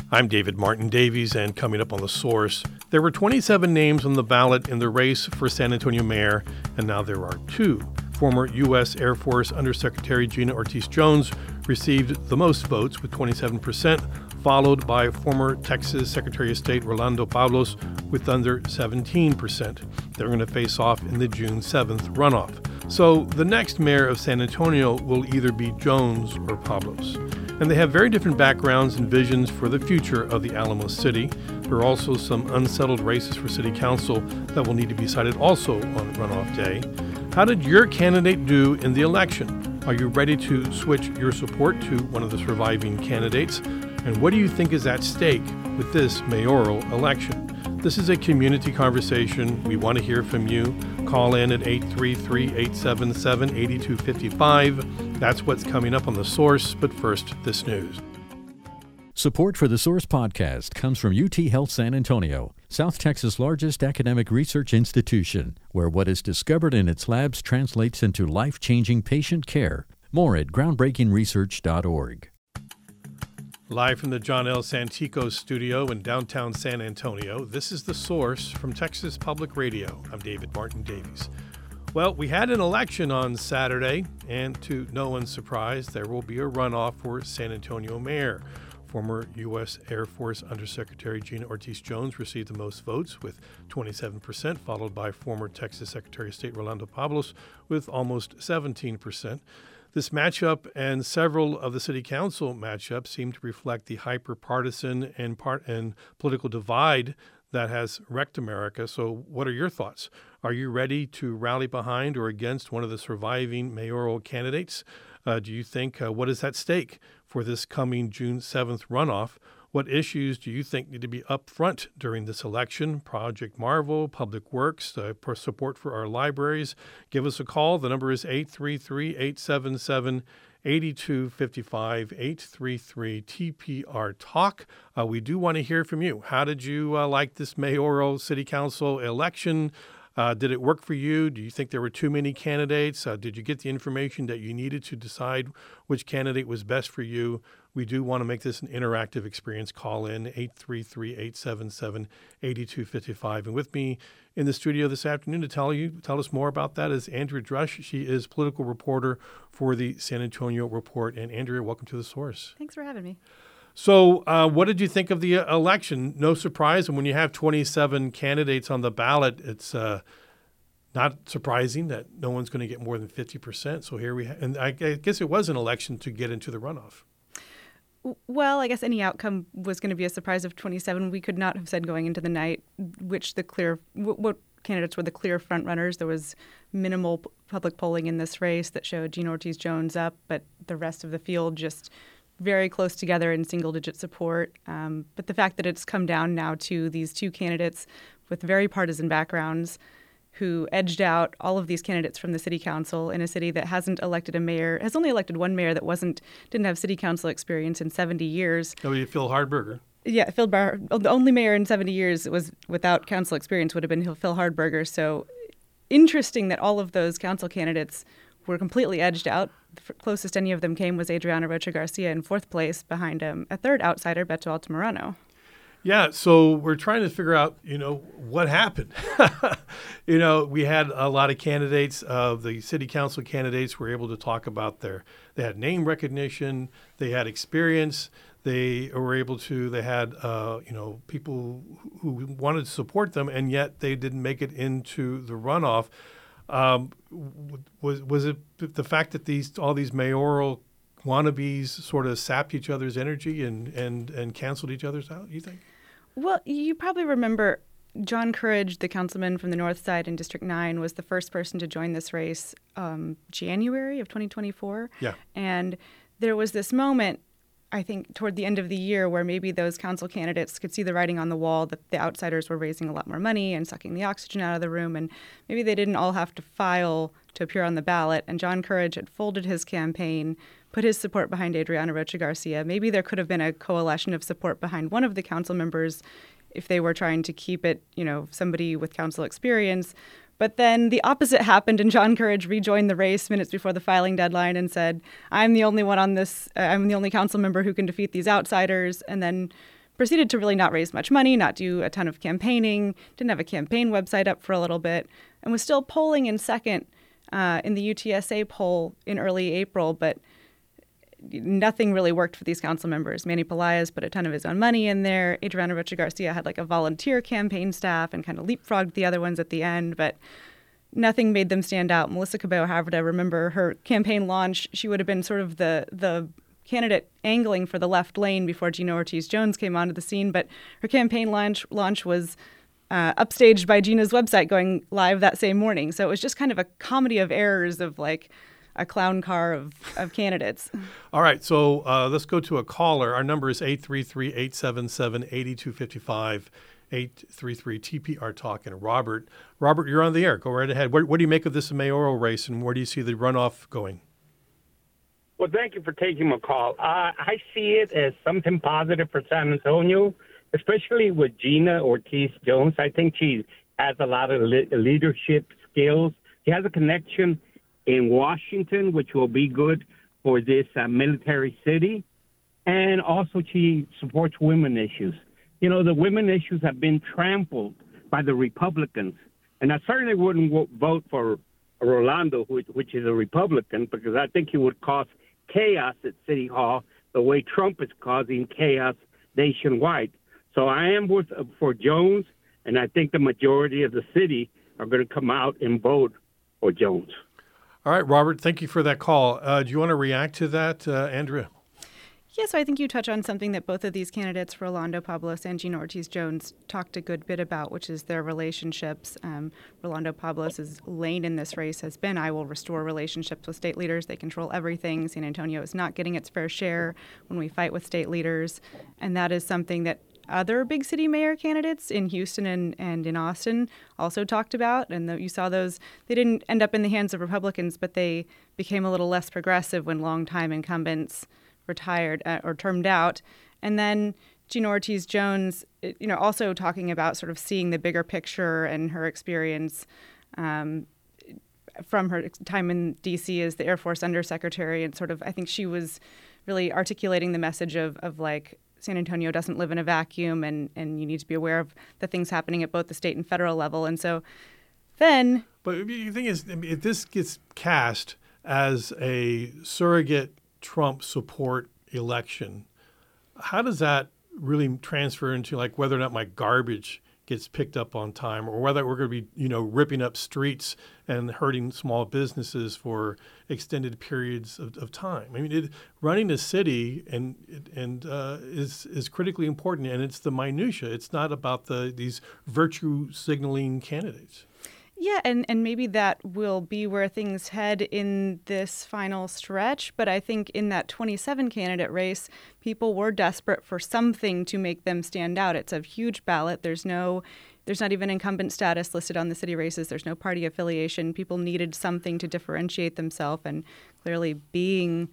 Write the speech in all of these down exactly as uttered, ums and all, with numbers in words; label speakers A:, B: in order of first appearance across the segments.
A: I'm David Martin Davies, and coming up on The Source, there were twenty-seven names on the ballot in the race for San Antonio mayor, and now there are two. Former U S Air Force Undersecretary Gina Ortiz-Jones received the most votes with twenty-seven percent, followed by former Texas Secretary of State Rolando Pablos with under seventeen percent. They're going to face off in the June seventh runoff. So the next mayor of San Antonio will either be Jones or Pablos. And they have very different backgrounds and visions for the future of the Alamo City. There are also some unsettled races for city council that will need to be decided also on runoff day. How did your candidate do in the election? Are you ready to switch your support to one of the surviving candidates? And what do you think is at stake with this mayoral election? This is a community conversation. We want to hear from you. Call in at eight three three, eight seven seven, eight two five five. That's what's coming up on The Source. But first, this news.
B: Support for The Source podcast comes from U T Health San Antonio, South Texas' largest academic research institution, where what is discovered in its labs translates into life-changing patient care. More at groundbreaking research dot org.
A: Live from the John L. Santico studio in downtown San Antonio, this is The Source from Texas Public Radio. I'm David Martin Davies. Well, we had an election on Saturday, and to no one's surprise, there will be a runoff for San Antonio mayor. Former U S Air Force Undersecretary Gina Ortiz-Jones received the most votes with twenty-seven percent, followed by former Texas Secretary of State Rolando Pablos with almost seventeen percent. This matchup and several of the city council matchups seem to reflect the hyper-partisan and, part- and political divide that has wrecked America. So what are your thoughts? Are you ready to rally behind or against one of the surviving mayoral candidates? Uh, do you think, uh, what is at stake for this coming June seventh runoff? What issues do you think need to be up front during this election? Project Marvel, Public Works, uh, for support for our libraries. Give us a call. The number is eight three three, eight seven seven, eight two five five, eight three three T P R Talk. Uh, we do want to hear from you. How did you uh, like this mayoral city council election? Uh, did it work for you? Do you think there were too many candidates? Uh, did you get the information that you needed to decide which candidate was best for you? We do want to make this an interactive experience. Call in eight three three, eight seven seven, eight two five five. And with me in the studio this afternoon to tell you, tell us more about that is Andrea Drush. She is political reporter for the San Antonio Report. And Andrea, welcome to The Source.
C: Thanks for having me.
A: So uh, what did you think of the uh, election? No surprise. And when you have twenty-seven candidates on the ballot, it's uh, not surprising that no one's going to get more than fifty percent. So here we have, and I, I guess it was an election to get into the runoff.
C: Well, I guess any outcome was going to be a surprise of twenty-seven. We could not have said going into the night which the clear, what, what candidates were the clear front runners. There was minimal p- public polling in this race that showed Gina Ortiz-Jones up, but the rest of the field just very close together in single-digit support. Um, but the fact that it's come down now to these two candidates with very partisan backgrounds who edged out all of these candidates from the city council in a city that hasn't elected a mayor, has only elected one mayor that wasn't didn't have city council experience in seventy years.
A: That would be Phil Hardberger.
C: Yeah, Phil Bar- the only mayor in seventy years that was without council experience would have been Phil Hardberger. So interesting that all of those council candidates were completely edged out. The closest any of them came was Adriana Rocha Garcia in fourth place behind um, a third outsider, Beto Altamirano.
A: Yeah, so we're trying to figure out, you know, what happened. you know, we had a lot of candidates. Uh, the city council candidates were able to talk about their, they had name recognition, they had experience, they were able to, they had, uh, you know, people who wanted to support them, and yet they didn't make it into the runoff. Um, was was it the fact that these all these mayoral wannabes sort of sapped each other's energy and, and, and canceled each other's out, you think?
C: Well, you probably remember John Courage, the councilman from the North Side in District nine, was the first person to join this race um, January of twenty twenty-four.
A: Yeah.
C: And there was this moment, I think, toward the end of the year where maybe those council candidates could see the writing on the wall that the outsiders were raising a lot more money and sucking the oxygen out of the room, and maybe they didn't all have to file to appear on the ballot. And John Courage had folded his campaign, put his support behind Adriana Rocha Garcia. Maybe there could have been a coalition of support behind one of the council members if they were trying to keep it, you know, somebody with council experience. But then the opposite happened, and John Courage rejoined the race minutes before the filing deadline and said, I'm the only one on this, uh, I'm the only council member who can defeat these outsiders. And then proceeded to really not raise much money, not do a ton of campaigning, didn't have a campaign website up for a little bit, and was still polling in second uh, in the U T S A poll in early April, but nothing really worked for these council members. Manny Pelaez put a ton of his own money in there. Adriana Rocha Garcia had like a volunteer campaign staff and kind of leapfrogged the other ones at the end, but nothing made them stand out. Melissa Cabello Haverda, remember her campaign launch, she would have been sort of the the candidate angling for the left lane before Gina Ortiz-Jones came onto the scene, but her campaign launch launch was uh, upstaged by Gina's website going live that same morning. So it was just kind of a comedy of errors of like a clown car of, of candidates.
A: All right, so uh, let's go to a caller. Our number is eight three three, eight seven seven, eight two five five, eight three three T P R Talk. And Robert, Robert, you're on the air. Go right ahead. What, what do you make of this mayoral race, and where do you see the runoff going?
D: Well, thank you for taking my call. Uh, I see it as something positive for San Antonio, especially with Gina Ortiz-Jones. I think she has a lot of le- leadership skills. She has a connection in Washington, which will be good for this uh, military city. And also she supports women issues. You know, the women issues have been trampled by the Republicans. And I certainly wouldn't w- vote for Rolando, which, which is a Republican, because I think he would cause chaos at City Hall the way Trump is causing chaos nationwide. So I am with, uh, for Jones, and I think the majority of the city are going to come out and vote for Jones.
A: All right, Robert, thank you for that call. Uh, do you want to react to that, uh, Andrea?
C: Yeah, so I think you touch on something that both of these candidates, Rolando Pablos and Gina Ortiz-Jones, talked a good bit about, which is their relationships. Um, Rolando Pablos' lane in this race has been, I will restore relationships with state leaders. They control everything. San Antonio is not getting its fair share when we fight with state leaders. And that is something that other big city mayor candidates in Houston and, and in Austin also talked about. And the, you saw those, they didn't end up in the hands of Republicans, but they became a little less progressive when longtime incumbents retired uh, or termed out. And then Gina Ortiz-Jones, you know, also talking about sort of seeing the bigger picture and her experience um, from her time in D C as the Air Force Undersecretary. And sort of, I think she was really articulating the message of, of like, San Antonio doesn't live in a vacuum, and, and you need to be aware of the things happening at both the state and federal level. And so then...
A: But the thing is, if this gets cast as a surrogate Trump support election, how does that really transfer into like whether or not my garbage gets picked up on time, or whether we're going to be, you know, ripping up streets and hurting small businesses for extended periods of, of time? I mean, it, running a city and and uh, is is critically important, and it's the minutia. It's not about the these virtue signaling candidates.
C: Yeah, and, and maybe that will be where things head in this final stretch. But I think in that twenty-seven candidate race, people were desperate for something to make them stand out. It's a huge ballot. There's no, there's not even incumbent status listed on the city races. There's no party affiliation. People needed something to differentiate themselves, and clearly being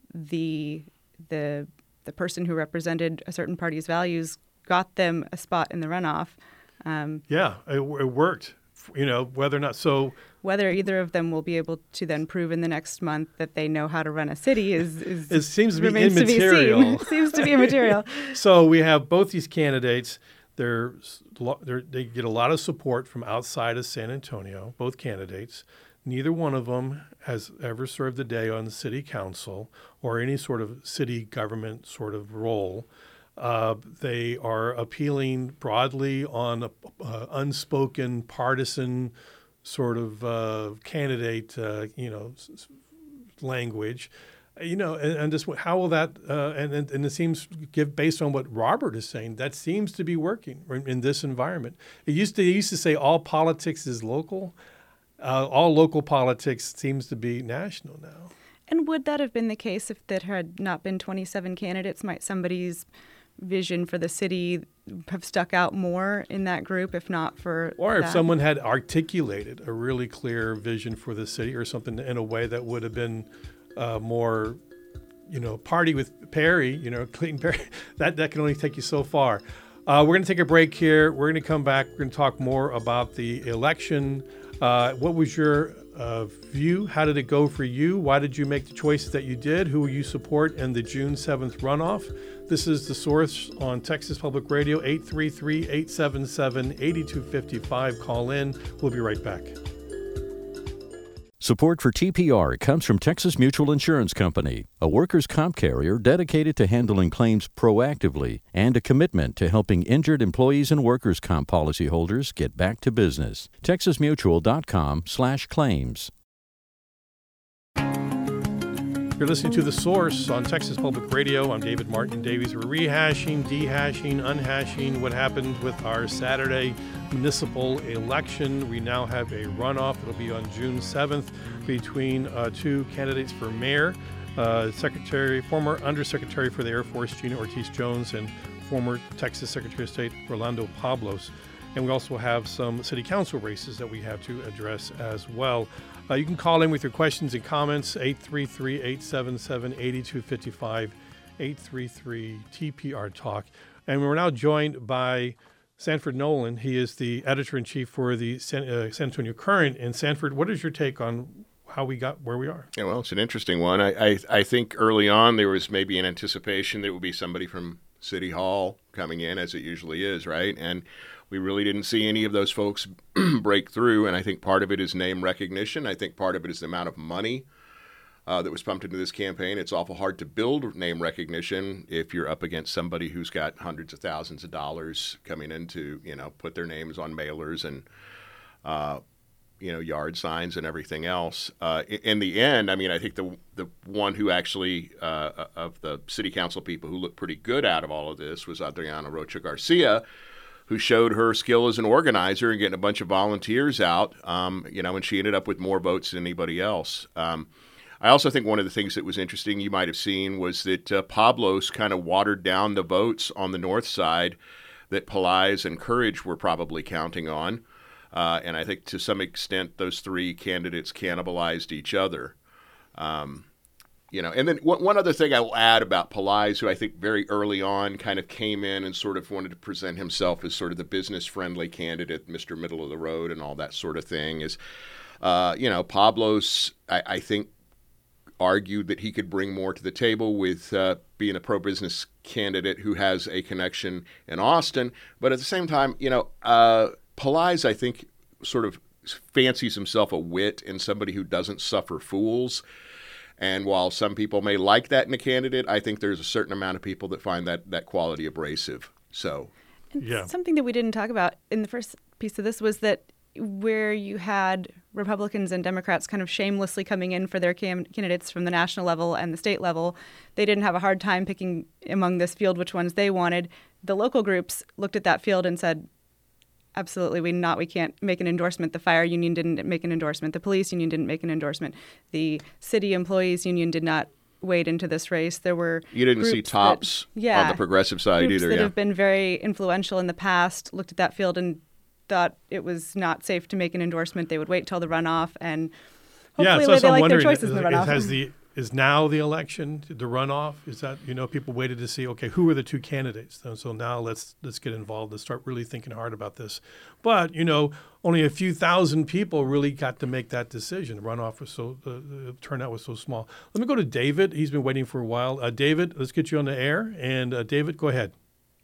C: the the the person who represented a certain party's values got them a spot in the runoff. Um,
A: yeah, it, it worked. You know, whether or not so.
C: Whether either of them will be able to then prove in the next month that they know how to run a city is, is
A: it seems to be
C: To
A: immaterial.
C: be seems to be immaterial.
A: So we have both these candidates. They're, they're they get a lot of support from outside of San Antonio. Both candidates. Neither one of them has ever served a day on the city council or any sort of city government sort of role. Uh, they are appealing broadly on a, uh, unspoken partisan sort of uh, candidate, uh, you know, s- language, you know, and, and just how will that, uh, and, and and it seems, give based on what Robert is saying, that seems to be working in, in this environment. It used to it used to say all politics is local. Uh, all local politics seems to be national now.
C: And would that have been the case if there had not been twenty-seven candidates? Might somebody's vision for the city have stuck out more in that group, if not for
A: Or if
C: that?
A: someone had articulated a really clear vision for the city or something in a way that would have been uh, more, you know, party with Perry, you know, Clayton Perry, that, that can only take you so far. Uh, we're going to take a break here. We're going to come back. We're going to talk more about the election. Uh, what was your uh, view? How did it go for you? Why did you make the choices that you did? Who will you support in the June seventh runoff? This is The Source on Texas Public Radio, eight three three, eight seven seven, eight two five five. Call in. We'll be right back.
B: Support for T P R comes from Texas Mutual Insurance Company, a workers' comp carrier dedicated to handling claims proactively and a commitment to helping injured employees and workers' comp policyholders get back to business. texas mutual dot com slash claims.
A: You're listening to The Source on Texas Public Radio. I'm David Martin Davies. We're rehashing, dehashing, unhashing what happened with our Saturday municipal election. We now have a runoff. It'll be on June seventh between uh, two candidates for mayor, uh, Secretary, former Undersecretary for the Air Force, Gina Ortiz-Jones, and former Texas Secretary of State, Rolando Pablos. And we also have some city council races that we have to address as well. Uh, you can call in with your questions and comments, eight three three, eight seven seven, eight two five five, eight three three T P R Talk. And we're now joined by Sanford Nolan. He is the editor-in-chief for the San, uh, San Antonio Current. And Sanford, what is your take on how we got where we are?
E: Yeah, well, it's an interesting one. I, I, I think early on there was maybe an anticipation that it would be somebody from City Hall coming in, as it usually is, right? And we really didn't see any of those folks break through, and I think part of it is name recognition. I think part of it is the amount of money uh, that was pumped into this campaign. It's awful hard to build name recognition if you're up against somebody who's got hundreds of thousands of dollars coming in to, you know, put their names on mailers and, uh, you know, yard signs and everything else. Uh, in the end, I mean, I think the the one who actually, uh, of the city council people who looked pretty good out of all of this was Adriana Rocha Garcia, who showed her skill as an organizer and getting a bunch of volunteers out, um, you know, and she ended up with more votes than anybody else. Um, I also think one of the things that was interesting you might have seen was that uh, Pablos kind of watered down the votes on the north side that Pelaez and Courage were probably counting on. Uh, and I think to some extent those three candidates cannibalized each other. Um, You know, and then one other thing I will add about Pelaez, who I think very early on kind of came in and sort of wanted to present himself as sort of the business-friendly candidate, Mister Middle of the Road and all that sort of thing, is, uh, you know, Pablos, I, I think, argued that he could bring more to the table with uh, being a pro-business candidate who has a connection in Austin. But at the same time, you know, uh, Pelaez, I think, sort of fancies himself a wit and somebody who doesn't suffer fools. And while some people may like that in a candidate, I think there's a certain amount of people that find that, that quality abrasive. So,
A: yeah.
C: Something that we didn't talk about in the first piece of this was that where you had Republicans and Democrats kind of shamelessly coming in for their cam- candidates from the national level and the state level, they didn't have a hard time picking among this field which ones they wanted. The local groups looked at that field and said, absolutely, we not. We can't make an endorsement. The fire union didn't make an endorsement. The police union didn't make an endorsement. The city employees union did not wade into this race. There were
E: you didn't see tops
C: that, yeah,
E: on the progressive side
C: groups
E: either.
C: that
E: yeah.
C: have been very influential in the past looked at that field and thought it was not safe to make an endorsement. They would wait till the runoff and
A: yeah,
C: hopefully
A: so
C: they
A: I'm
C: like their
A: wondering,
C: choices in the
A: is,
C: runoff.
A: has the is now the election, the runoff? Is that, you know, people waited to see, okay, who are the two candidates? And so now let's let's get involved. Let's start really thinking hard about this. But, you know, only a few thousand people really got to make that decision. The runoff was so, the, the turnout was so small. Let me go to David. He's been waiting for a while. Uh, David, let's get you on the air. And uh, David, go ahead.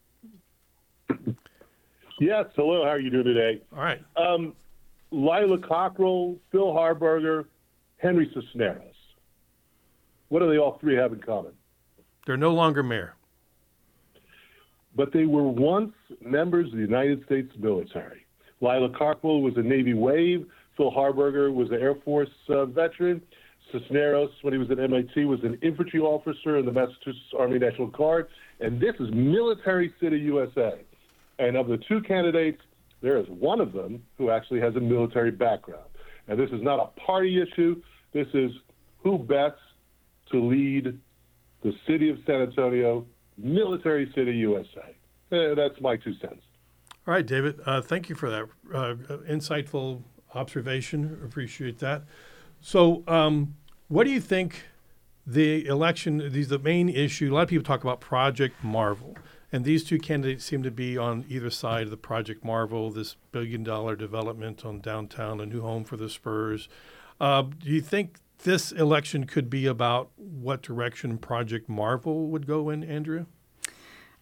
F: Yes, hello. How are you doing today?
A: All right.
F: Um, Lila Cockrell, Phil Harburger, Henry Cisneros. What do they all three have in common?
A: They're no longer mayor.
F: But they were once members of the United States military. Lila Cockrell was a Navy wave. Phil Harburger was an Air Force uh, veteran. Cisneros, when he was at M I T, was an infantry officer in the Massachusetts Army National Guard. And this is Military City, U S A. And of the two candidates, there is one of them who actually has a military background. And this is not a party issue. This is who best to lead the city of San Antonio, Military City, U S A. Uh, that's my two cents.
A: All right, David, uh, thank you for that uh, insightful observation. Appreciate that. So um, what do you think the election, these the main issue, a lot of people talk about Project Marvel, and these two candidates seem to be on either side of the Project Marvel, this billion-dollar development on downtown, a new home for the Spurs. Uh, do you think this election could be about what direction Project Marvel would go in, Andrea?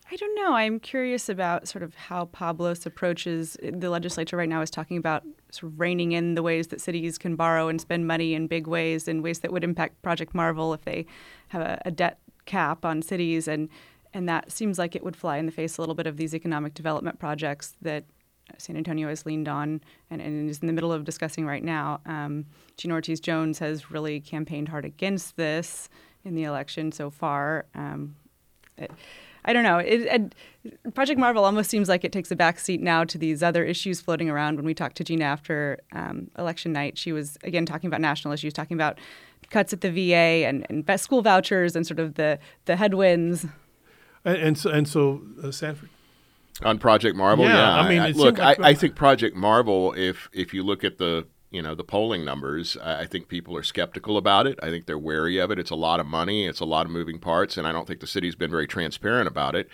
C: I don't know. I'm curious about sort of how Pablos approaches the legislature right now is talking about sort of reining in the ways that cities can borrow and spend money in big ways, in ways that would impact Project Marvel if they have a, a debt cap on cities. And, and that seems like it would fly in the face a little bit of these economic development projects that San Antonio has leaned on and, and is in the middle of discussing right now. Um, Gina Ortiz-Jones has really campaigned hard against this in the election so far. Um, it, I don't know. It, it, Project Marvel almost seems like it takes a back seat now to these other issues floating around. When we talked to Gina after um, election night, she was, again, talking about national issues, talking about cuts at the V A and, and best school vouchers and sort of the, the headwinds.
A: And, and so, and so uh, Sanford?
E: On Project Marvel,
A: yeah.
E: yeah.
A: I mean,
E: I,
A: it
E: look,
A: like,
E: I, I think Project Marvel, if if you look at the you know the polling numbers, I think people are skeptical about it. I think they're wary of it. It's a lot of money. It's a lot of moving parts, and I don't think the city's been very transparent about it.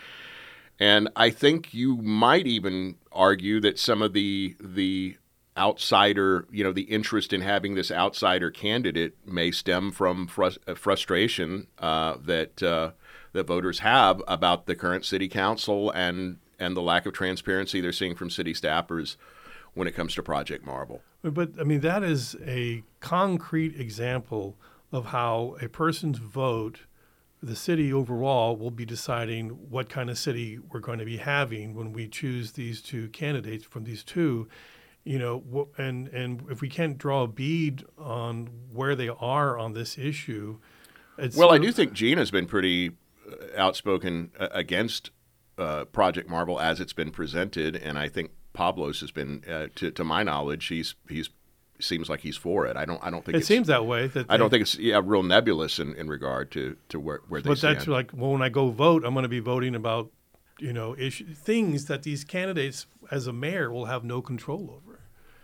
E: And I think you might even argue that some of the the outsider, you know, the interest in having this outsider candidate may stem from frus- frustration uh, that uh, that voters have about the current city council and and the lack of transparency they're seeing from city staffers when it comes to Project Marvel.
A: But, I mean, that is a concrete example of how a person's vote, the city overall, will be deciding what kind of city we're going to be having when we choose these two candidates from these two. You know, and, and if we can't draw a bead on where they are on this issue. It's
E: well, I
A: of,
E: do think Gina's been pretty outspoken against uh, Project Marvel as it's been presented, and I think Pablos has been, uh, to, to my knowledge, he's he's seems like he's for it. I don't I don't think
A: it
E: it's,
A: seems that way. That
E: I
A: they,
E: don't think it's yeah real nebulous in, in regard to, to where where they
A: but
E: stand.
A: that's like, well, when I go vote, I'm going to be voting about, you know, issue, things that these candidates as a mayor will have no control over.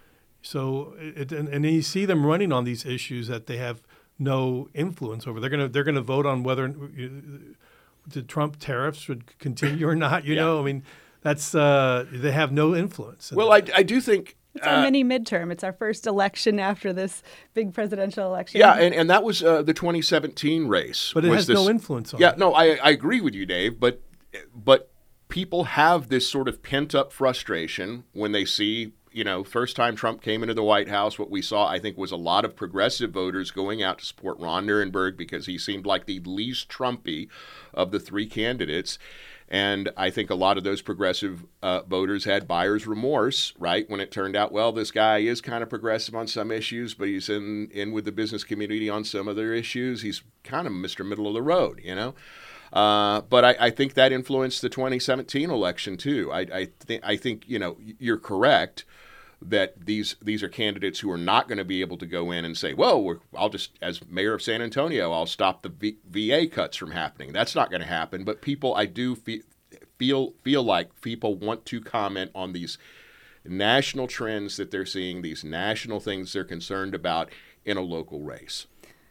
A: So it, and, and then you see them running on these issues that they have no influence over. They're gonna they're gonna vote on whether uh, the Trump tariffs should continue or not. You
E: yeah.
A: know, I mean, that's uh, they have no influence.
E: Well, I, I do think
C: it's our uh, mini midterm. It's our first election after this big presidential election.
E: Yeah, and, and that was uh, the twenty seventeen race.
A: But it has
E: this,
A: no influence on
E: yeah,
A: it.
E: Yeah, no, I, I agree with you, Dave. But but people have this sort of pent up frustration when they see. You know, first time Trump came into the White House, what we saw, I think, was a lot of progressive voters going out to support Ron Nirenberg because he seemed like the least Trumpy of the three candidates. And I think a lot of those progressive uh, voters had buyer's remorse, right, when it turned out, well, this guy is kind of progressive on some issues, but he's in, in with the business community on some other issues. He's kind of Mister Middle of the Road, you know. Uh, but I, I think that influenced the twenty seventeen election, too. I, I, th- I think, you know, you're correct that these these are candidates who are not going to be able to go in and say, well, we're, I'll just, as mayor of San Antonio, I'll stop the v- VA cuts from happening. That's not going to happen. But people, I do fe- feel feel like people want to comment on these national trends that they're seeing, these national things they're concerned about in a local race.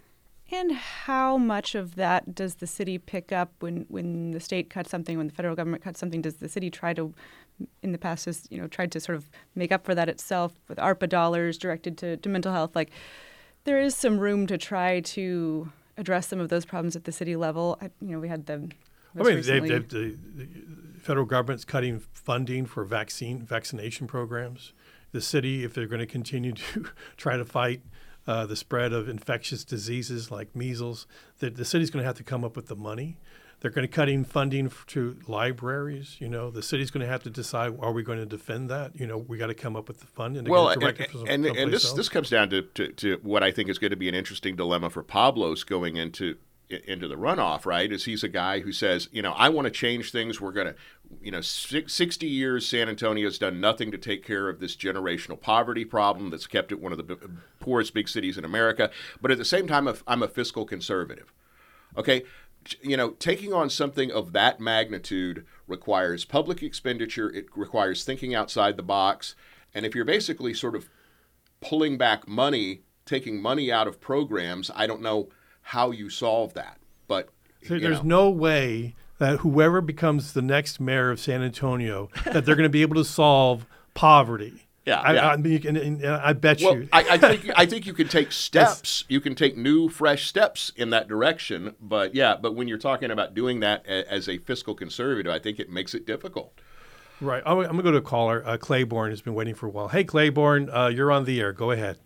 C: And how much of that does the city pick up when, when the state cuts something, when the federal government cuts something? Does the city try to, in the past, has, you know, tried to sort of make up for that itself with ARPA dollars directed to, to mental health? Like, there is some room to try to address some of those problems at the city level. I, you know, we had the.
A: I mean, they've, they've, the, the federal government's cutting funding for vaccine vaccination programs. The city, if they're going to continue to try to fight Uh, the spread of infectious diseases like measles, the, the city's going to have to come up with the money. They're going to cut in funding f- to libraries. You know, the city's going to have to decide, are we going to defend that? You know, we got to come up with the fund and
E: well,
A: get it
E: and,
A: directed from
E: and, and this
A: else.
E: this comes down to, to, to what I think is going to be an interesting dilemma for Pablos going into into the runoff, right? Is he's a guy who says, you know, I want to change things. We're going to, you know, sixty years San Antonio's done nothing to take care of this generational poverty problem that's kept it one of the poorest big cities in America. But at the same time, I'm a fiscal conservative. Okay? You know, taking on something of that magnitude requires public expenditure. It requires thinking outside the box. And if you're basically sort of pulling back money, taking money out of programs, I don't know how you solve that. But
A: so there's know. no way that whoever becomes the next mayor of San Antonio, that they're going to be able to solve poverty.
E: Yeah,
A: I,
E: yeah.
A: I, mean, you can, and I bet
E: Well,
A: you.
E: I, I think I think you can take steps. You can take new, fresh steps in that direction. But yeah, but when you're talking about doing that a, as a fiscal conservative, I think it makes it difficult.
A: Right. I'm, I'm going to go to a caller. Uh, Claiborne has been waiting for a while. Hey, Claiborne, uh, you're on the air. Go ahead.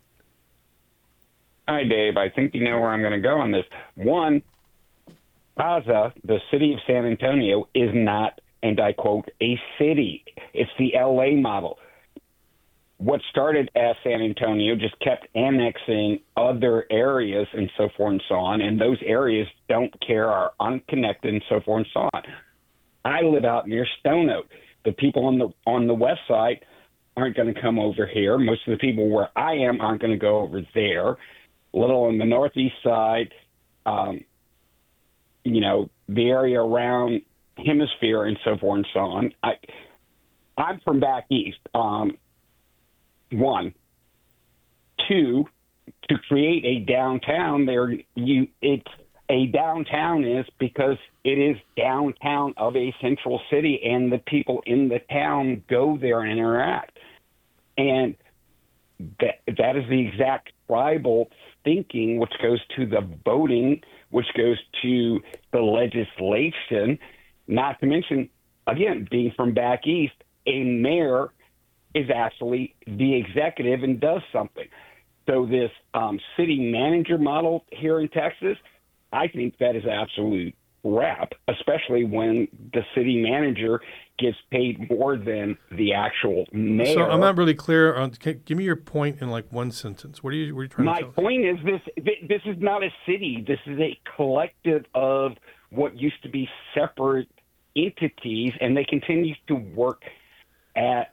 G: Hi, Dave. I think you know where I'm going to go on this. One, Plaza, the city of San Antonio, is not, and I quote, a city. It's the L A model. What started as San Antonio just kept annexing other areas and so forth and so on, and those areas don't care, are unconnected and so forth and so on. I live out near Stone Oak. The people on the on the west side aren't going to come over here. Most of the people where I am aren't going to go over there. A little on the northeast side, um, you know, the area around Hemisphere and so forth and so on. I, I'm from back east. Um, One, two, to create a downtown there, you it's a downtown is because it is downtown of a central city, and the people in the town go there and interact, and that that is the exact tribal thinking, which goes to the voting, which goes to the legislation. Not to mention, again, being from back east, a mayor is actually the executive and does something. So this um, city manager model here in Texas, I think that is absolute crap, especially when the city manager gets paid more than the actual mayor.
A: So I'm not really clear on. Can, give me your point in like one sentence. What are you, what are you trying
G: My
A: to tell?
G: My point is this: this is not a city. This is a collective of what used to be separate entities, and they continue to work at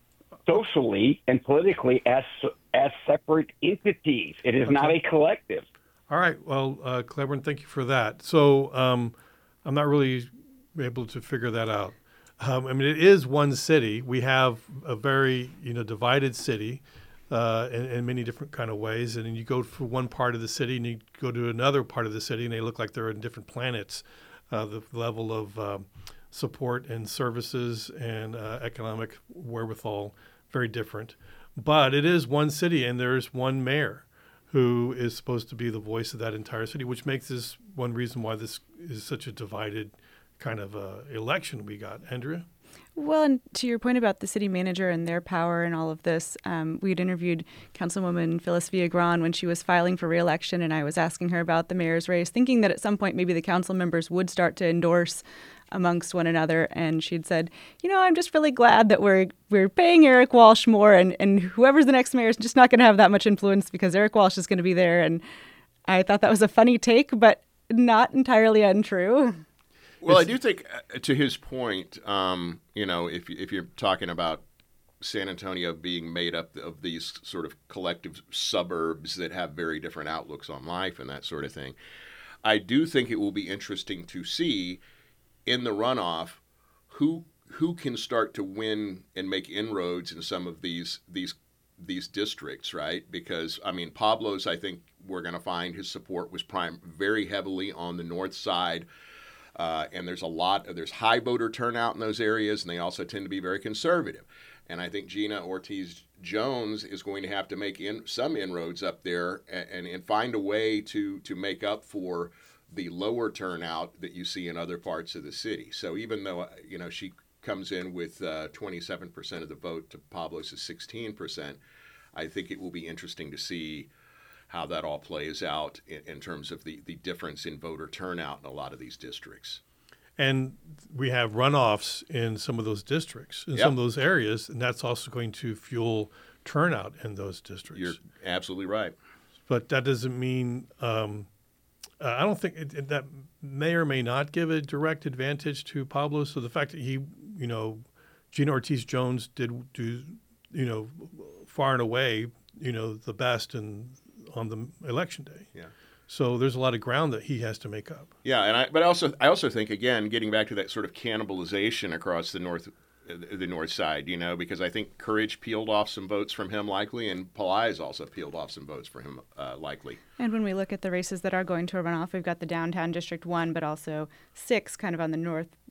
G: socially and politically as as separate entities. It is okay. Not a collective.
A: All right. Well, uh, Claiborne, thank you for that. So um, I'm not really able to figure that out. Um, I mean, it is one city. We have a very, you know, divided city uh, in, in many different kind of ways. And then you go for one part of the city and you go to another part of the city and they look like they're in different planets. Uh, the level of um, support and services and uh, economic wherewithal, very different. But it is one city and there's one mayor who is supposed to be the voice of that entire city, which makes this one reason why this is such a divided kind of uh, election we got. Andrea?
C: Well, and to your point about the city manager and their power and all of this, um, we had interviewed Councilwoman Phyllis Villagran when she was filing for re-election, and I was asking her about the mayor's race, thinking that at some point maybe the council members would start to endorse amongst one another. And she'd said, you know, I'm just really glad that we're we're paying Eric Walsh more, and, and whoever's the next mayor is just not going to have that much influence because Eric Walsh is going to be there. And I thought that was a funny take, but not entirely untrue.
E: Well, I do think, uh, to his point, um, you know, if if you're talking about San Antonio being made up of these sort of collective suburbs that have very different outlooks on life and that sort of thing, I do think it will be interesting to see in the runoff who who can start to win and make inroads in some of these these these districts, right? Because I mean, Pablo's, I think we're going to find his support was prime very heavily on the north side. Uh, and there's a lot of, there's high voter turnout in those areas, and they also tend to be very conservative. And I think Gina Ortiz-Jones is going to have to make in, some inroads up there and, and, and find a way to, to make up for the lower turnout that you see in other parts of the city. So even though, you know, she comes in with uh, twenty-seven percent of the vote to Pablo's is sixteen percent, I think it will be interesting to see how that all plays out in, in terms of the, the difference in voter turnout in a lot of these districts.
A: And we have runoffs in some of those districts, in yep. some of those areas, and that's also going to fuel turnout in those districts.
E: You're absolutely right.
A: But that doesn't mean um, uh, I don't think it, it, that may or may not give a direct advantage to Pablo. So the fact that he, you know, Gina Ortiz-Jones did do, you know, far and away, you know, the best and on the election day.
E: Yeah.
A: So there's a lot of ground that he has to make up.
E: Yeah, and I but also I also think, again, getting back to that sort of cannibalization across the north the north side, you know, because I think Courage peeled off some votes from him likely, and Pelaez also peeled off some votes for him uh, likely.
C: And when we look at the races that are going to a runoff, we've got the downtown District one, but also six kind of on the north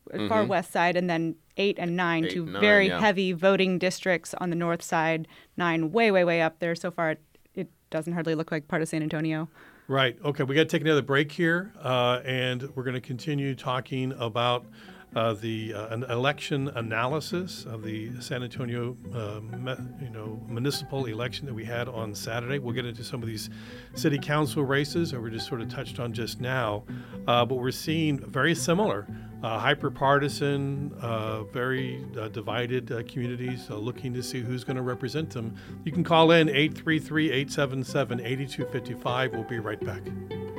C: mm-hmm. far west side, and then eight and nine,
E: eight
C: two
E: and nine,
C: very
E: yeah.
C: heavy voting districts on the north side. Nine way, way, way up there. So far, it, it doesn't hardly look like part of San Antonio.
A: Right. Okay. We got to take another break here, uh, and we're going to continue talking about uh, the uh, an election analysis of the San Antonio, uh, me, you know, municipal election that we had on Saturday. We'll get into some of these city council races that we just sort of touched on just now, uh, but we're seeing very similar, uh, hyper-partisan, uh, very uh, divided uh, communities uh, looking to see who's going to represent them. You can call in eight three three, eight seven seven, eight two five five. We'll be right back.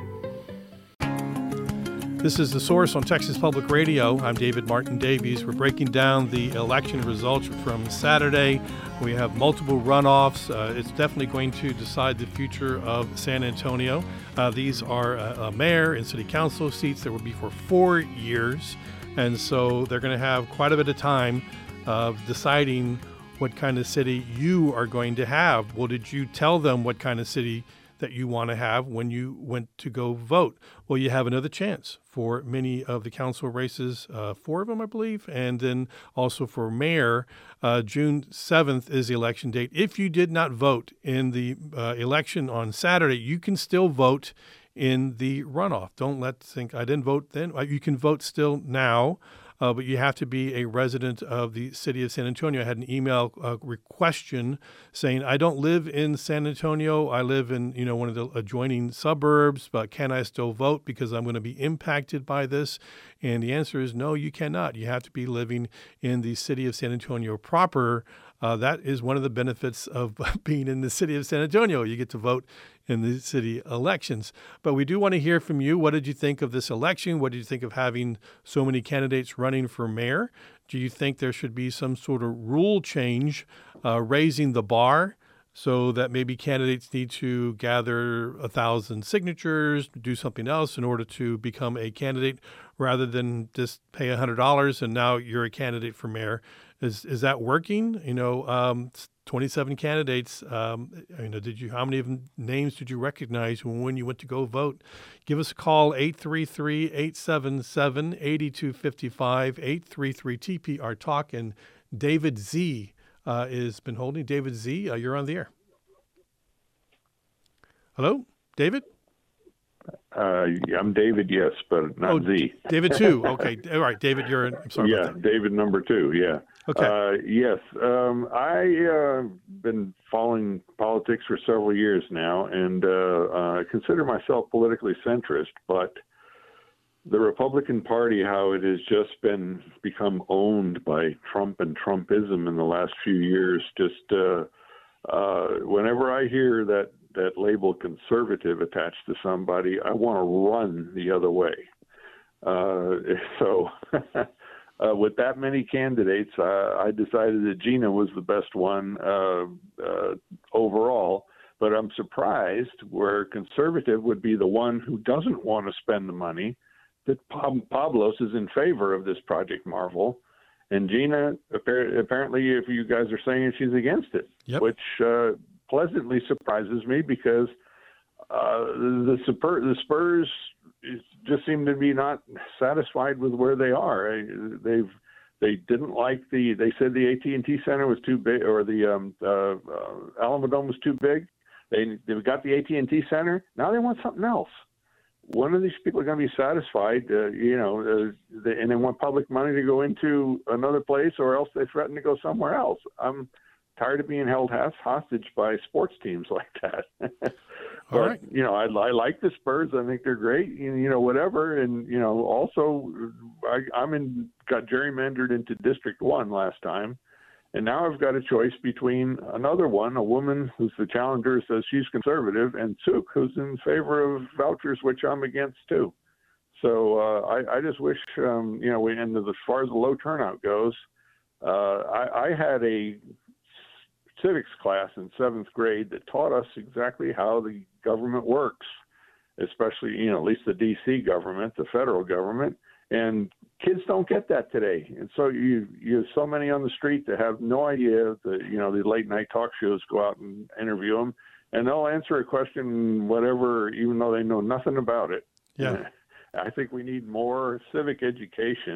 A: This is The Source on Texas Public Radio. I'm David Martin Davies. We're breaking down the election results from Saturday. We have multiple runoffs. Uh, it's definitely going to decide the future of San Antonio. Uh, these are a, a mayor and city council seats that will be for four years. And so they're going to have quite a bit of time of deciding what kind of city you are going to have. Well, did you tell them what kind of city that you want to have when you went to go vote? Well, you have another chance for many of the council races, uh, four of them, I believe, and then also for mayor. Uh, June seventh is the election date. If you did not vote in the uh, election on Saturday, you can still vote in the runoff. Don't let think I didn't vote then. You can vote still now. Uh, but you have to be a resident of the city of San Antonio. I had an email uh, question saying, I don't live in San Antonio. I live in, you know, one of the adjoining suburbs, but can I still vote because I'm going to be impacted by this? And the answer is no, you cannot. You have to be living in the city of San Antonio proper. Uh, that is one of the benefits of being in the city of San Antonio. You get to vote in the city elections. But we do want to hear from you. What did you think of this election? What did you think of having so many candidates running for mayor? Do you think there should be some sort of rule change, uh, raising the bar so that maybe candidates need to gather a thousand signatures, do something else in order to become a candidate rather than just pay one hundred dollars and now you're a candidate for mayor? Is is that working? You know, um, twenty-seven candidates. Um, you know, did you? How many of them, names did you recognize when, when you went to go vote? Give us a call, eight three three, eight seven seven, eight two five five, eight three three T P R Talk. And David Z uh, has been holding. David Z, uh, you're on the air. Hello, David?
H: Uh, I'm David, yes, but not
A: oh,
H: Z.
A: David two. Okay. All right, David, you're in. I'm sorry
H: yeah,
A: about that.
H: David number two, yeah.
A: Okay.
H: Uh, yes. Um, I've uh, been following politics for several years now, and uh, uh, consider myself politically centrist, but the Republican Party, how it has just been become owned by Trump and Trumpism in the last few years, just uh, uh, whenever I hear that that label conservative attached to somebody, I want to run the other way. Uh, so uh, with that many candidates, uh, I decided that Gina was the best one uh, uh, overall. But I'm surprised where conservative would be the one who doesn't want to spend the money, that Pablos is in favor of this Project Marvel. And Gina, apparently, if you guys are saying she's against it,
A: yep.
H: which uh, pleasantly surprises me because uh, the, Spurs, the Spurs just seem to be not satisfied with where they are. They've they didn't like the. They said the A T and T Center was too big, or the um, uh, uh, Alamodome was too big. They they've got the A T and T Center. Now they want something else. When are these people going to be satisfied? Uh, you know, uh, they, and they want public money to go into another place, or else they threaten to go somewhere else. I'm tired of being held hostage by sports teams like that. But,
A: all right.
H: You know, I, I like the Spurs. I think they're great. You know, whatever. And you know, also, I, I'm in got gerrymandered into District One last time. And now I've got a choice between another one, a woman who's the challenger, says she's conservative, and Suk, who's in favor of vouchers, which I'm against too. So uh, I, I just wish, um, you know, we, and as far as the low turnout goes, uh, I, I had a civics class in seventh grade that taught us exactly how the government works, especially, you know, at least the D C government, the federal government. And kids don't get that today. And so you you have so many on the street that have no idea that, you know, the late night talk shows go out and interview them, and they'll answer a question, whatever, even though they know nothing about it.
A: Yeah.
H: I think we need more civic education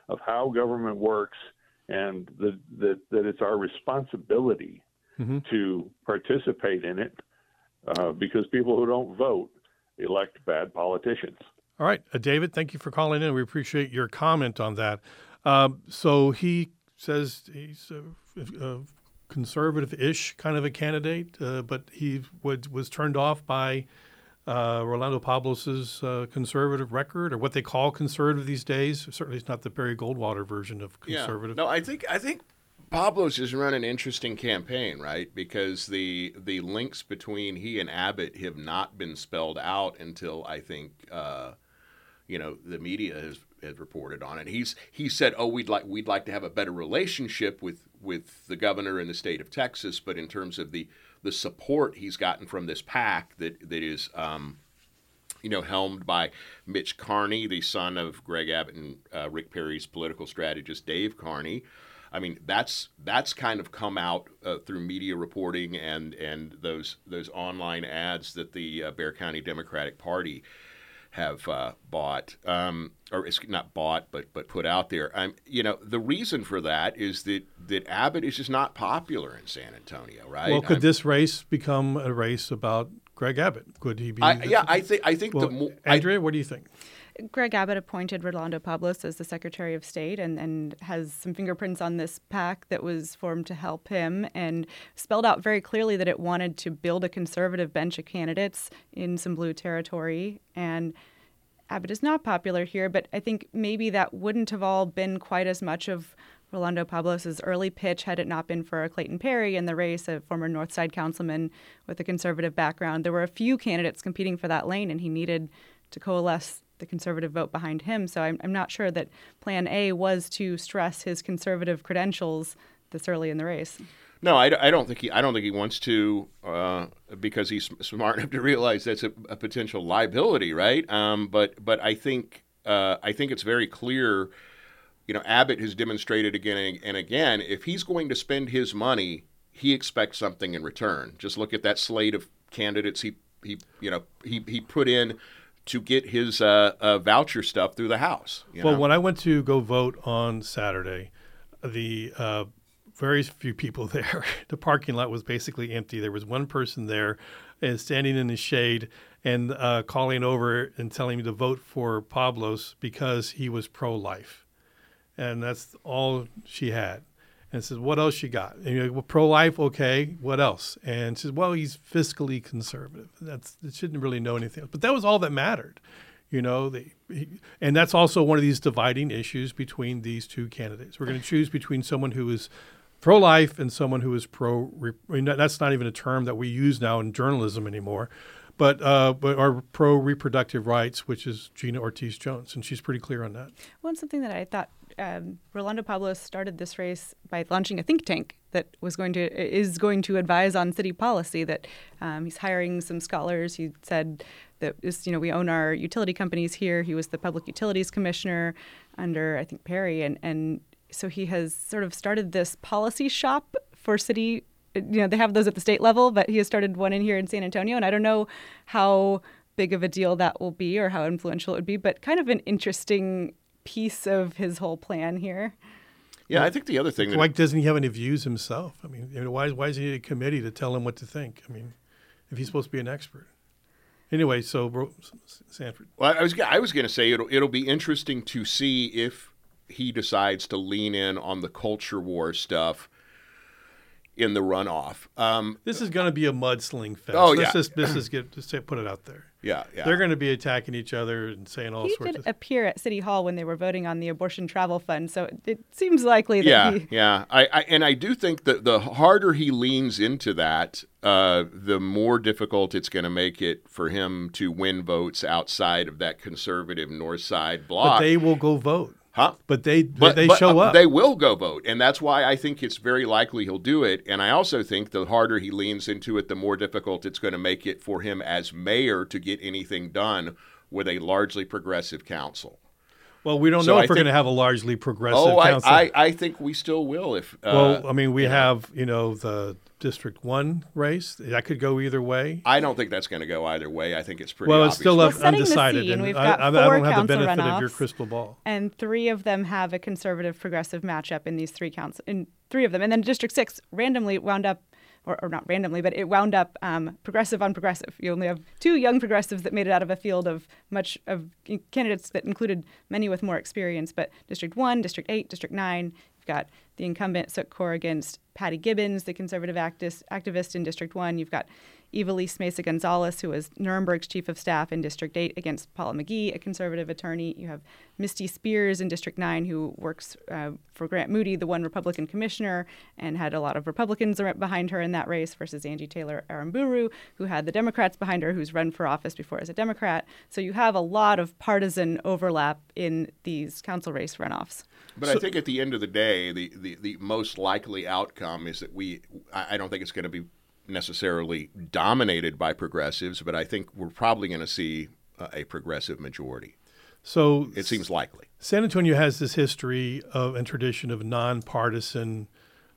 H: of how government works, and that that, that it's our responsibility mm-hmm. to participate in it, uh, because people who don't vote elect bad politicians.
A: All right, uh, David, thank you for calling in. We appreciate your comment on that. Um, so he says he's a, a conservative-ish kind of a candidate, uh, but he would, was turned off by uh, Rolando Pablos' uh, conservative record, or what they call conservative these days. Certainly, it's not the Barry Goldwater version of conservative.
E: Yeah. No, I think I think Pablos has run an interesting campaign, right? Because the the links between he and Abbott have not been spelled out until I think uh, you know the media has, has reported on it. He's he said, "Oh, we'd like we'd like to have a better relationship with with the governor in the state of Texas," but in terms of the the support he's gotten from this PAC that that is um, you know helmed by Mitch Carney, the son of Greg Abbott and uh, Rick Perry's political strategist Dave Carney. I mean, that's that's kind of come out uh, through media reporting and and those those online ads that the uh, Bexar County Democratic Party have uh, bought, um, or it's not bought, but but put out there. Um, you know, the reason for that is that that Abbott is just not popular in San Antonio, right?
A: Well, could
E: I'm,
A: this race become a race about Greg Abbott? Could he be?
E: I,
A: the,
E: yeah, I think I think
A: well,
E: the more,
A: Andrea, what do you think?
C: Greg Abbott appointed Rolando Pablos as the Secretary of State and, and has some fingerprints on this PAC that was formed to help him, and spelled out very clearly that it wanted to build a conservative bench of candidates in some blue territory. And Abbott is not popular here, but I think maybe that wouldn't have all been quite as much of Rolando Pablos' early pitch had it not been for Clayton Perry in the race, a former Northside councilman with a conservative background. There were a few candidates competing for that lane, and he needed to coalesce the conservative vote behind him. So I'm, I'm not sure that plan A was to stress his conservative credentials this early in the race.
E: No, I, I don't think he. I don't think he wants to, uh, because he's smart enough to realize that's a, a potential liability, right? Um, but but I think uh, I think it's very clear. You know, Abbott has demonstrated again and again, if he's going to spend his money, he expects something in return. Just look at that slate of candidates he he you know he he put in to get his uh, uh, voucher stuff through the House. You
A: well,
E: know?
A: when I went to go vote on Saturday, the uh, very few people there. The parking lot was basically empty. There was one person there and standing in the shade and uh, calling over and telling me to vote for Pablos because he was pro-life. And that's all she had. And says, what else you got? And you're like, well, pro-life, okay, what else? And she says, well, he's fiscally conservative. That's it shouldn't really know anything else. But that was all that mattered, you know. They, he, and that's also one of these dividing issues between these two candidates. We're going to choose between someone who is pro-life and someone who is pro. I mean, that's not even a term that we use now in journalism anymore, but uh, but are pro-reproductive rights, which is Gina Ortiz Jones, and she's pretty clear on that.
C: Well, and something that I thought. Um, Rolando Pablos started this race by launching a think tank that was going to is going to advise on city policy. That um, he's hiring some scholars. He said that is, you know we own our utility companies here. He was the Public Utilities Commissioner under I think Perry, and and so he has sort of started this policy shop for city. You know they have those at the state level, but he has started one in here in San Antonio, and I don't know how big of a deal that will be or how influential it would be, but kind of an interesting piece of his whole plan here.
E: Yeah, I think the other thing.
A: Why doesn't he have any views himself? I mean, you know, why why is he a committee to tell him what to think? I mean, if he's supposed to be an expert. Anyway, so Sanford.
E: Well, I was I was going to say it'll it'll be interesting to see if he decides to lean in on the culture war stuff in the runoff. Um,
A: this is going to be a mudsling fest.
E: Oh,
A: let's
E: yeah.
A: Just, let's just get just say, put it out there.
E: Yeah, yeah.
A: They're going to be attacking each other and saying all
C: he
A: sorts
C: did
A: of.
C: appear at City Hall when they were voting on the abortion travel fund, so it, it seems likely that
E: yeah,
C: he.
E: Yeah, I, I and I do think that the harder he leans into that, uh, the more difficult it's going to make it for him to win votes outside of that conservative North Side bloc.
A: But they will go vote.
E: Huh?
A: But they
E: but,
A: they
E: but,
A: show
E: uh,
A: up.
E: They will go vote, and that's why I think it's very likely he'll do it. And I also think the harder he leans into it, the more difficult it's going to make it for him as mayor to get anything done with a largely progressive council.
A: Well, we don't
E: so
A: know
E: I
A: if we're
E: think,
A: going to have a largely progressive
E: oh,
A: council.
E: I, I, I think we still will. If uh,
A: well, I mean, we
E: you know.
A: have you know the District one race. That could go either way.
E: I don't think that's going to go either way. I think it's pretty
A: well,
E: obvious.
A: it's still
C: We're
A: up,
C: setting the
A: undecided.
C: scene.
A: And
C: We've
A: I,
C: got
A: I, I
C: four
A: don't have the
C: council
A: benefit of your
C: runoffs,
A: crystal ball.
C: And three of them have a conservative progressive matchup in these three counts. In three of them, and then District six randomly wound up, or, or not randomly, but it wound up um, progressive on progressive. You only have two young progressives that made it out of a field of much of candidates that included many with more experience. But District one, District eight, District nine, you've got the incumbent Suk Kor against Patty Gibbons, the conservative activist, activist in District one. You've got Evilise Mesa Gonzalez, who was Nuremberg's chief of staff in District eight, against Paula McGee, a conservative attorney. You have Misty Spears in District nine, who works uh, for Grant Moody, the one Republican commissioner, and had a lot of Republicans behind her in that race, versus Angie Taylor Aramburu, who had the Democrats behind her, who's run for office before as a Democrat. So you have a lot of partisan overlap in these council race runoffs.
E: But so, I think at the end of the day, the, the, the most likely outcome is that we, I, I don't think it's going to be necessarily dominated by progressives, but I think we're probably going to see uh, a progressive majority.
A: So
E: it seems likely.
A: San Antonio has this history of and tradition of nonpartisan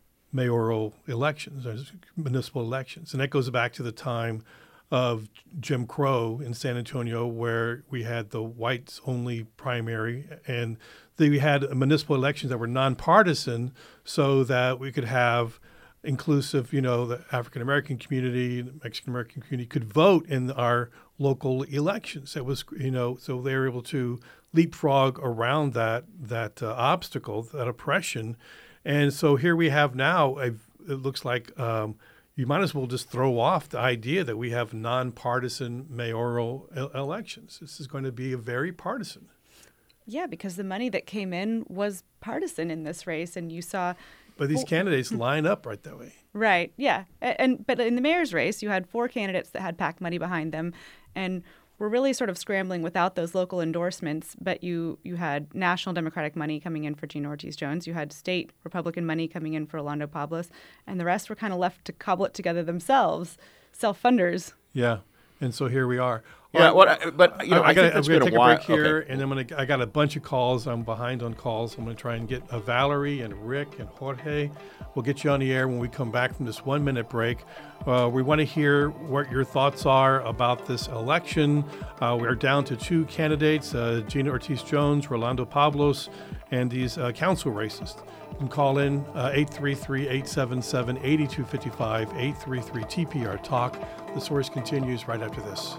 A: mayoral elections, municipal elections, and that goes back to the time of Jim Crow in San Antonio, where we had the whites-only primary, and we had municipal elections that were nonpartisan, so that we could have inclusive, you know, the African-American community, the Mexican-American community could vote in our local elections. It was, you know, so they were able to leapfrog around that that uh, obstacle, that oppression. And so here we have now, a, it looks like um, you might as well just throw off the idea that we have nonpartisan mayoral e- elections. This is going to be a very partisan.
C: Yeah, because the money that came in was partisan in this race, and you saw...
A: But these candidates line up right that way.
C: Right, yeah. And, and but in the mayor's race, you had four candidates that had PAC money behind them, and were really sort of scrambling without those local endorsements. But you you had national Democratic money coming in for Gina Ortiz-Jones. You had state Republican money coming in for Orlando Pablos. And the rest were kind of left to cobble it together themselves, self-funders.
A: Yeah, and so here we are.
E: Yeah, what, but you know, I, I
A: gotta,
E: think it's
A: I'm going to
E: been
A: take
E: a while.
A: a break here,
E: okay.
A: and I'm going to. I got a bunch of calls. I'm behind on calls. I'm going to try and get uh, Valerie and Rick and Jorge. We'll get you on the air when we come back from this one-minute break. Uh, we want to hear what your thoughts are about this election. Uh, we're down to two candidates: uh, Gina Ortiz-Jones, Rolando Pablos, and these uh, council races. You can call in uh, eight three three, eight seven seven, eight two five five, eight three three T P R Talk. The Source continues right after this.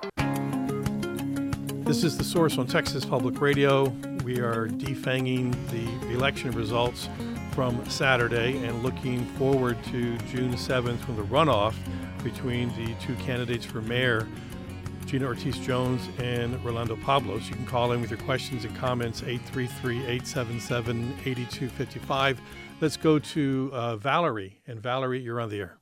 A: This is The Source on Texas Public Radio. We are defanging the election results from Saturday and looking forward to June seventh when the runoff between the two candidates for mayor, Gina Ortiz-Jones and Rolando Pablos. You can call in with your questions and comments, eight three three, eight seven seven, eight two five five. Let's go to uh, Valerie. And Valerie, you're on the air.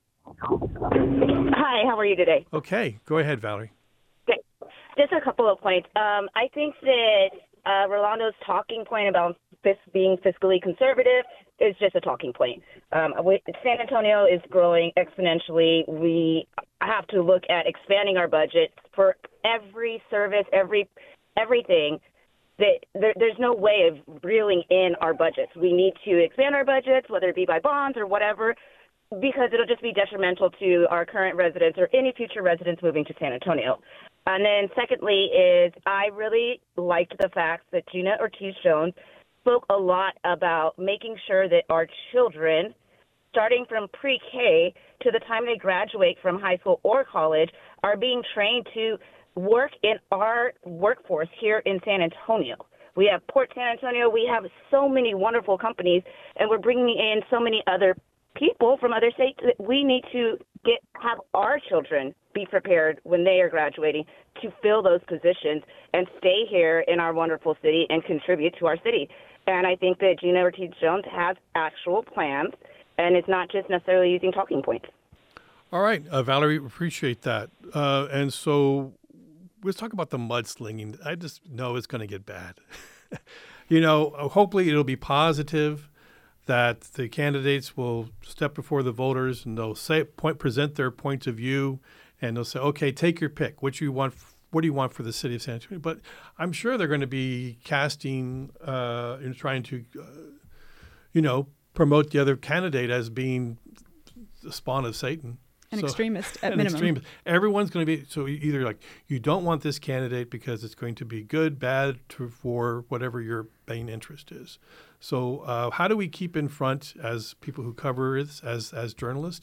I: Hi, how are you today?
A: Okay, go ahead, Valerie.
I: Okay. Just a couple of points. Um, I think that uh, Rolando's talking point about fis- being fiscally conservative is just a talking point. Um, we, San Antonio is growing exponentially. We have to look at expanding our budget for every service, every everything. That there, there's no way of reeling in our budgets. We need to expand our budgets, whether it be by bonds or whatever, because it'll just be detrimental to our current residents or any future residents moving to San Antonio. And then secondly is I really liked the fact that Gina Ortiz-Jones spoke a lot about making sure that our children, starting from pre-K to the time they graduate from high school or college, are being trained to work in our workforce here in San Antonio. We have Port San Antonio. We have so many wonderful companies, and we're bringing in so many other people from other states that we need to get have our children be prepared when they are graduating to fill those positions and stay here in our wonderful city and contribute to our city. And I think that Gina Ortiz-Jones has actual plans, and it's not just necessarily using talking points. All
A: right, uh, Valerie, appreciate that. Uh, and so let's talk about the mudslinging. I just know it's going to get bad. You know, hopefully it'll be positive, that the candidates will step before the voters and they'll say, point, present their points of view, and they'll say, okay, take your pick. What you want? What do you want for the city of San Antonio? But I'm sure they're going to be casting uh, and trying to, uh, you know, promote the other candidate as being the spawn of Satan.
C: An
A: so,
C: extremist at
A: an
C: minimum.
A: Extremist. Everyone's going to be, so either like, you don't want this candidate because it's going to be good, bad to, for whatever your main interest is. So uh, how do we keep in front as people who cover it, as as journalists,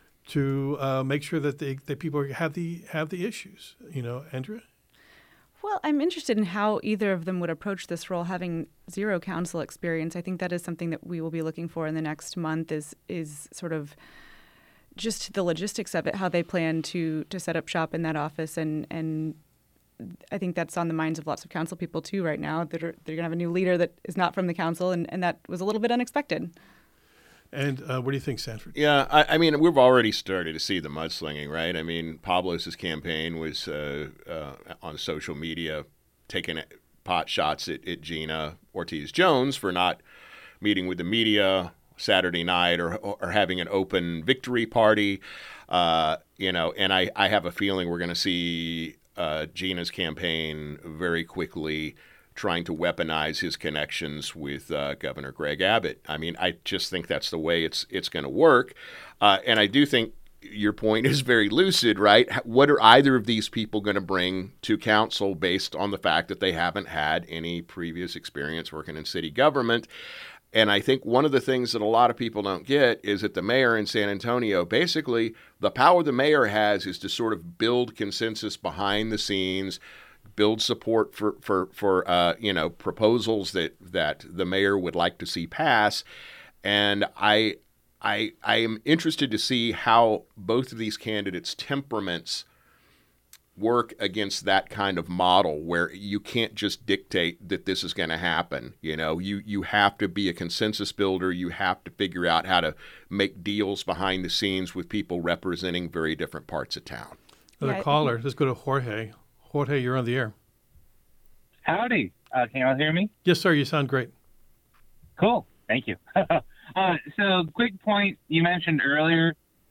A: to uh, make sure that they, that people have the have the issues, you know, Andrea?
C: Well, I'm interested in how either of them would approach this role, having zero council experience. I think that is something that we will be looking for in the next month is is sort of just the logistics of it, how they plan to to set up shop in that office. And, and I think that's on the minds of lots of council people, too, right now. That are, they're going to have a new leader that is not from the council, and, and that was a little bit unexpected.
A: And uh, what do you think, Sanford?
E: Yeah, I, I mean, we've already started to see the mudslinging, right? I mean, Pablos' campaign was uh, uh, on social media taking pot shots at, at Gina Ortiz-Jones for not meeting with the media Saturday night or, or having an open victory party. Uh, you know, and I, I have a feeling we're going to see uh, Gina's campaign very quickly trying to weaponize his connections with uh, Governor Greg Abbott. I mean, I just think that's the way it's it's going to work. Uh, and I do think your point is very lucid, right? What are either of these people going to bring to council based on the fact that they haven't had any previous experience working in city government? And I think one of the things that a lot of people don't get is that the mayor in San Antonio, basically, the power the mayor has is to sort of build consensus behind the scenes, build support for for for uh, you know proposals that that the mayor would like to see pass, and I I I am interested to see how both of these candidates' temperaments work against that kind of model where you can't just dictate that this is going to happen. You know, you you have to be a consensus builder. You have to figure out how to make deals behind the scenes with people representing very different parts of town.
A: Another
C: Yeah,
A: caller. Let's go to Jorge. Jorge, you're on the air.
J: Howdy. Uh, can you all hear me?
A: Yes, sir. You sound great.
J: Cool. Thank you. uh, so, quick point you mentioned earlier,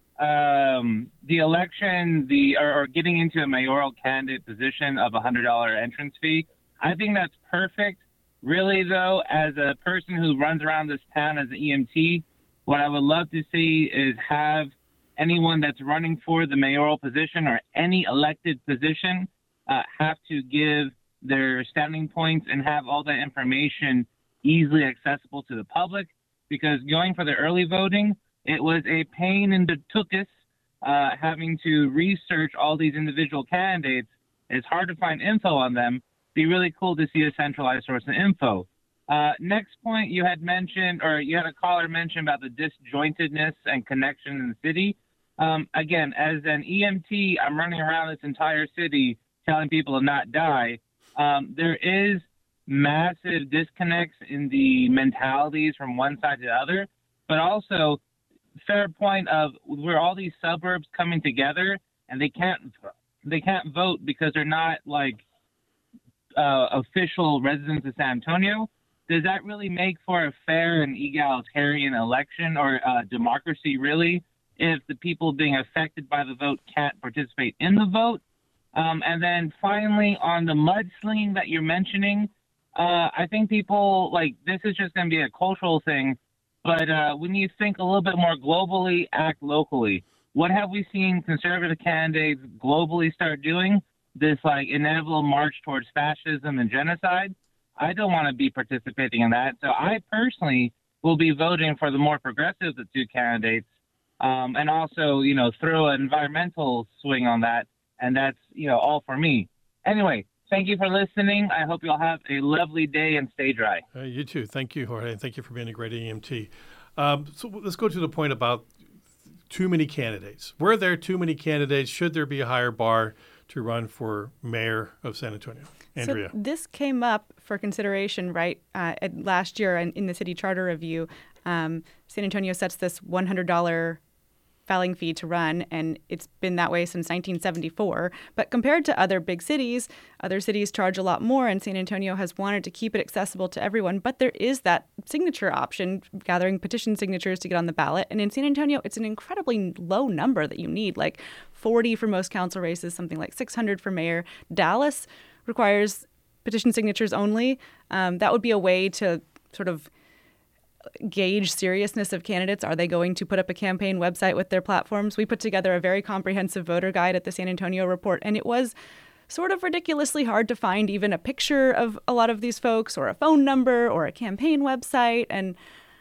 J: um, the election, the or, or getting into a mayoral candidate position of a one hundred dollars entrance fee. I think that's perfect. Really, though, as a person who runs around this town as an E M T, what I would love to see is have anyone that's running for the mayoral position or any elected position uh, have to give their standing points and have all that information easily accessible to the public, because going for the early voting, it was a pain in the tuchus uh, having to research all these individual candidates. It's hard to find info on them. It'd be really cool to see a centralized source of info. Uh, next point you had mentioned, or you had a caller mention about the disjointedness and connection in the city. Um, again, as an E M T, I'm running around this entire city telling people to not die. Um, there is massive disconnects in the mentalities from one side to the other, but also fair point of where all these suburbs coming together and they can't they can't vote because they're not like uh, official residents of San Antonio. Does that really make for a fair and egalitarian election or uh, democracy, really, if the people being affected by the vote can't participate in the vote? Um, and then finally, on the mudslinging that you're mentioning, uh, I think people, like, this is just going to be a cultural thing, but uh, we need to think a little bit more globally, act locally. What have we seen conservative candidates globally start doing? This, like, inevitable march towards fascism and genocide? I don't want to be participating in that. So I personally will be voting for the more progressive of the two candidates, um, and also, you know, throw an environmental swing on that. And that's, you know, all for me. Anyway, thank you for listening. I hope you'll have a lovely day and stay dry.
A: Uh, you too. Thank you, Jorge. And thank you for being a great E M T. Um, so let's go to the point about too many candidates. Were there too many candidates? Should there be a higher bar to run for mayor of San Antonio? Andrea.
C: So this came up for consideration, right, uh, at last year in, in the city charter review. Um, San Antonio sets this one hundred dollars filing fee to run, and it's been that way since nineteen seventy-four. But compared to other big cities, other cities charge a lot more, and San Antonio has wanted to keep it accessible to everyone. But there is that signature option, gathering petition signatures to get on the ballot. And in San Antonio, it's an incredibly low number that you need, like forty for most council races, something like six hundred for mayor. Dallas requires petition signatures only. Um, that would be a way to sort of gauge seriousness of candidates. Are they going to put up a campaign website with their platforms? We put together a very comprehensive voter guide at the San Antonio Report, and it was sort of ridiculously hard to find even a picture of a lot of these folks or a phone number or a campaign website. And,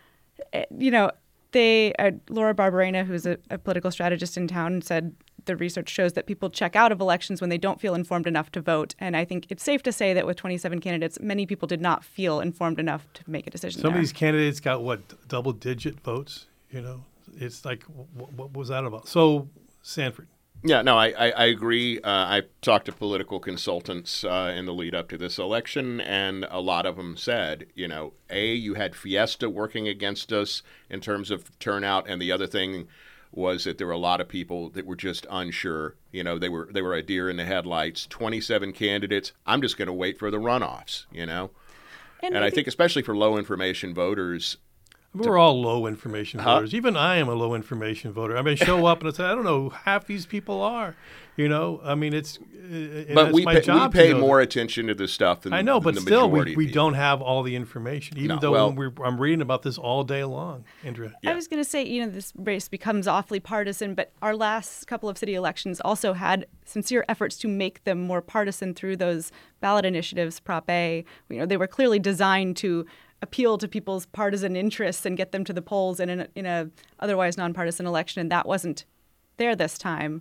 C: you know, they, uh, Laura Barberena, who's a, a political strategist in town, said the research shows that people check out of elections when they don't feel informed enough to vote. And I think it's safe to say that with twenty-seven candidates, many people did not feel informed enough to make a decision.
A: Some
C: there.
A: of these candidates got, what, double-digit votes? You know, it's like, what, what was that about? So, Sanford.
E: Yeah, no, I, I, I agree. Uh, I talked to political consultants uh, in the lead up to this election, and a lot of them said, you know, A, you had Fiesta working against us in terms of turnout, and the other thing was that there were a lot of people that were just unsure. You know, they were they were a deer in the headlights. twenty-seven candidates. I'm just going to wait for the runoffs, you know. And, and I think especially for low information voters,
A: we're all low information
E: Huh?
A: voters. Even I am a low information voter. I mean, show up and I say, I don't know who half these people are. You know, I mean, it's. And
E: but
A: it's
E: we
A: my
E: pay,
A: job
E: we pay
A: to know
E: more
A: that.
E: attention to this stuff than
A: I know,
E: than
A: but
E: the
A: still,
E: majority
A: we,
E: of
A: we
E: people.
A: don't have all the information. Even
E: No,
A: though
E: well-
A: we're, I'm reading about this all day long, Indra.
C: I was going to say, you know, this race becomes awfully partisan, but our last couple of city elections also had sincere efforts to make them more partisan through those ballot initiatives, Prop A. You know, they were clearly designed to appeal to people's partisan interests and get them to the polls in a, in a otherwise nonpartisan election, and that wasn't there this time.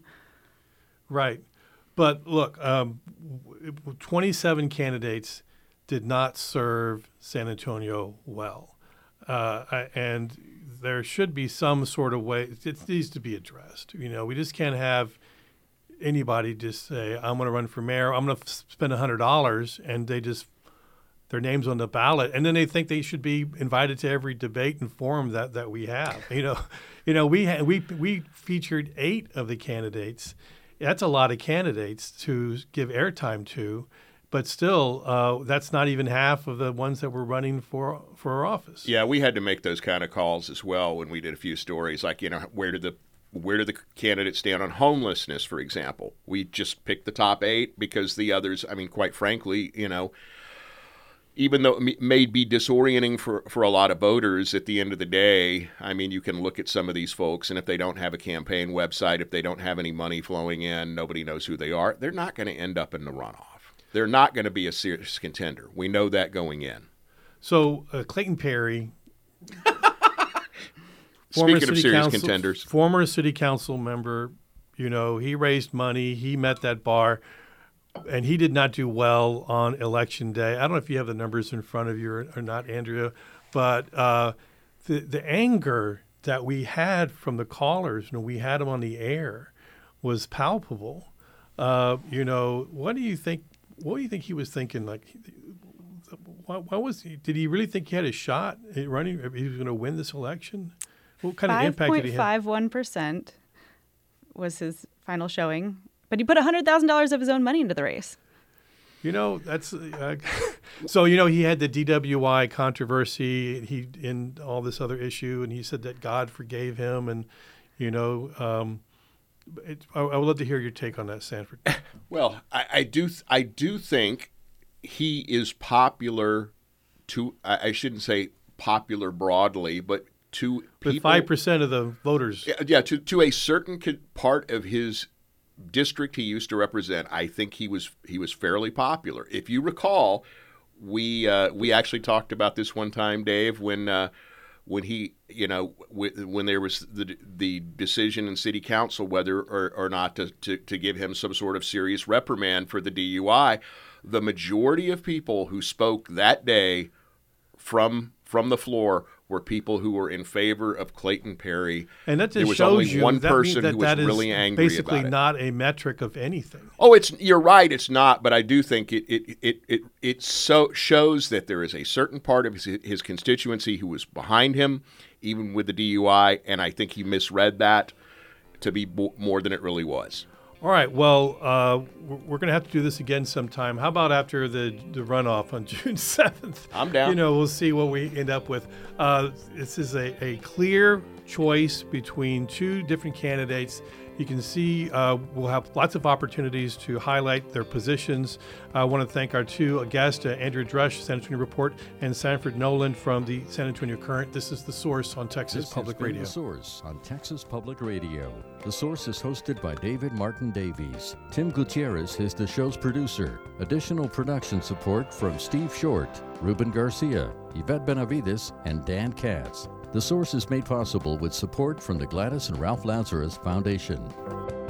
A: Right. But look, um, twenty-seven candidates did not serve San Antonio well. Uh, and there should be some sort of way, it needs to be addressed. You know, we just can't have anybody just say, I'm going to run for mayor, I'm going to spend one hundred dollars, and they just, their name's on the ballot, and then they think they should be invited to every debate and forum that, that we have. You know, you know, we ha- we we featured eight of the candidates. That's a lot of candidates to give airtime to, but still, uh, that's not even half of the ones that were running for for our office.
E: Yeah, we had to make those kind of calls as well when we did a few stories, like, you know, where did the where did the candidates stand on homelessness, for example? We just picked the top eight because the others, I mean, quite frankly, you know, even though it may be disorienting for, for a lot of voters, at the end of the day, I mean, you can look at some of these folks, and if they don't have a campaign website, if they don't have any money flowing in, nobody knows who they are, they're not going to end up in the runoff. They're not going to be a serious contender. We know that going in.
A: So uh, Clayton Perry,
E: Speaking of serious
A: council,
E: contenders.
A: former city council member, you know, he raised money, he met that bar, and he did not do well on election day. I don't know if you have the numbers in front of you or, or not, Andrea, but uh, the the anger that we had from the callers, you know, we had them on the air, was palpable. Uh, you know, what do you think? What do you think he was thinking? Like, what, what was he? Did he really think he had a shot at running? He was going to win this election. What kind of impact did he have?
C: five point five one percent was his final showing. But he put one hundred thousand dollars of his own money into the race.
A: You know, that's uh, so. You know, he had the D W I controversy. He in all this other issue, and he said that God forgave him. And you know, um, it, I, I would love to hear your take on that, Sanford.
E: Well, I, I do. I do think he is popular. To I, I shouldn't say popular broadly, but to people.
A: With five percent of the voters.
E: Yeah, yeah, to to a certain co- part of his district he used to represent, I think he was he was fairly popular. If you recall, we uh, we actually talked about this one time, Dave, when uh, when he you know w- when there was the the decision in city council whether or, or not to, to to give him some sort of serious reprimand for the D U I. The majority of people who spoke that day from from the floor were people who were in favor of Clayton Perry.
A: And that just
E: there was
A: shows
E: only
A: you
E: one
A: that
E: person
A: that
E: who was
A: that is
E: really angry
A: basically
E: about it.
A: not a metric of anything.
E: Oh, it's you're right. It's not, but I do think it it it it, it so shows that there is a certain part of his, his constituency who was behind him, even with the D U I, and I think he misread that to be bo- more than it really was.
A: All right. Well, uh, we're going to have to do this again sometime. How about after the, the runoff on June seventh?
E: I'm down.
A: You know, we'll see what we end up with. Uh, this is a, a clear choice between two different candidates You can see uh, we'll have lots of opportunities to highlight their positions. I want to thank our two guests, uh, Andrea Drush, San Antonio Report, and Sanford Nolan from the San Antonio Current. This is The Source on Texas
B: this
A: Public
B: has been
A: Radio.
B: The Source on Texas Public Radio. The Source is hosted by David Martin Davies. Tim Gutierrez is the show's producer. Additional production support from Steve Short, Ruben Garcia, Yvette Benavides, and Dan Katz. The Source is made possible with support from the Gladys and Ralph Lazarus Foundation.